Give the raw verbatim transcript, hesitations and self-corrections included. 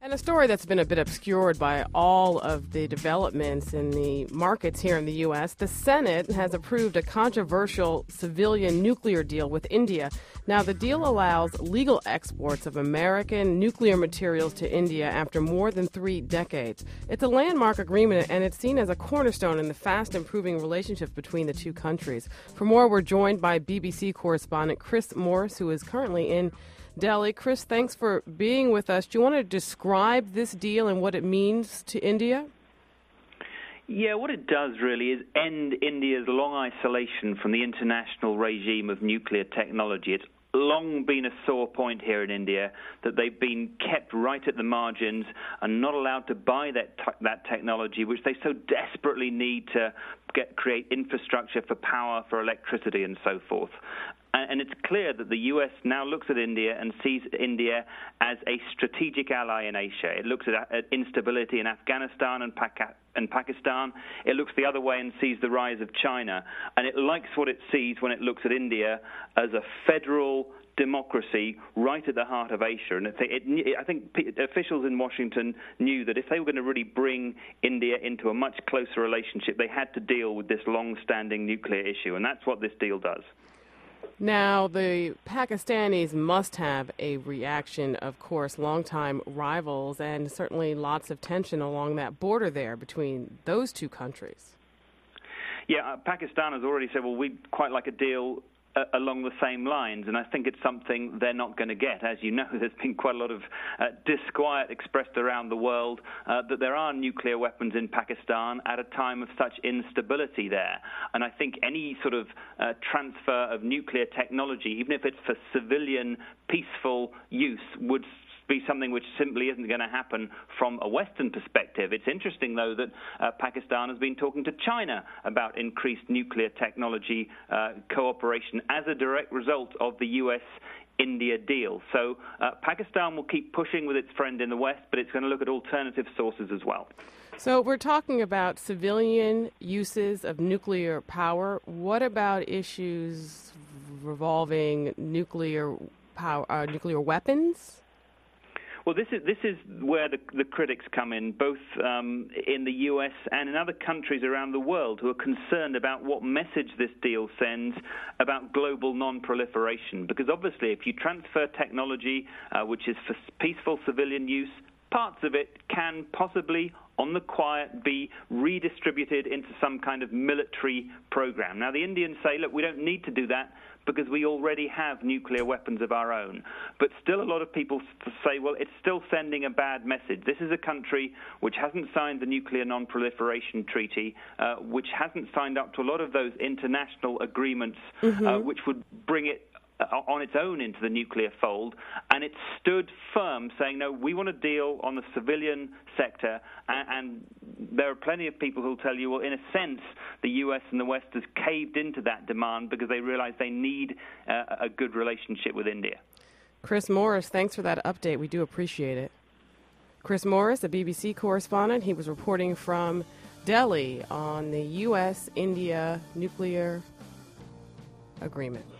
And a story that's been a bit obscured by all of the developments in the markets here in the U S, the Senate has approved a controversial civilian nuclear deal with India. Now, the deal allows legal exports of American nuclear materials to India after more than three decades. It's a landmark agreement, and it's seen as a cornerstone in the fast-improving relationship between the two countries. For more, we're joined by B B C correspondent Chris Morris, who is currently in Delhi. Chris, thanks for being with us. Do you want to describe this deal and what it means to India? Yeah, what it does really is end India's long isolation from the international regime of nuclear technology. It's long been a sore point here in India that they've been kept right at the margins and not allowed to buy that t- that technology, which they so desperately need to get create infrastructure for power, for electricity, and so forth. And it's clear that the U S now looks at India and sees India as a strategic ally in Asia. It looks at, at instability in Afghanistan and, Pac- and Pakistan. It looks the other way and sees the rise of China. And it likes what it sees when it looks at India as a federal democracy right at the heart of Asia. And it, it, I think officials in Washington knew that if they were going to really bring India into a much closer relationship, they had to deal with this long-standing nuclear issue. And that's what this deal does. Now, the Pakistanis must have a reaction, of course, longtime rivals, and certainly lots of tension along that border there between those two countries. Yeah, uh, Pakistan has already said, well, we'd quite like a deal uh, along the same lines, and I think it's something they're not going to get. As you know, there's been quite a lot of uh, disquiet expressed around the world uh, that there are nuclear weapons in Pakistan at a time of such instability there. And I think any sort of uh, transfer of nuclear technology, even if it's for civilian, peaceful use, would be something which simply isn't going to happen from a Western perspective. It's interesting, though, that uh, Pakistan has been talking to China about increased nuclear technology uh, cooperation as a direct result of the U S India deal. So uh, Pakistan will keep pushing with its friend in the West, but it's going to look at alternative sources as well. So we're talking about civilian uses of nuclear power. What about issues revolving nuclear power, uh, nuclear weapons? Well, this is this is where the, the critics come in, both um, in the U S and in other countries around the world, who are concerned about what message this deal sends about global non-proliferation. Because obviously, if you transfer technology, uh, which is for peaceful civilian use, parts of it can possibly, on the quiet, be redistributed into some kind of military program. Now, the Indians say, look, we don't need to do that because we already have nuclear weapons of our own. But still a lot of people say, well, it's still sending a bad message. This is a country which hasn't signed the Nuclear Non-Proliferation Treaty, uh, which hasn't signed up to a lot of those international agreements mm-hmm. uh, which would bring it on its own into the nuclear fold, and it stood firm, saying, no, we want to deal on the civilian sector, and, and there are plenty of people who will tell you, well, in a sense, the U S and the West has caved into that demand because they realize they need uh, a good relationship with India. Chris Morris, thanks for that update. We do appreciate it. Chris Morris, a B B C correspondent, he was reporting from Delhi on the U S India nuclear agreement.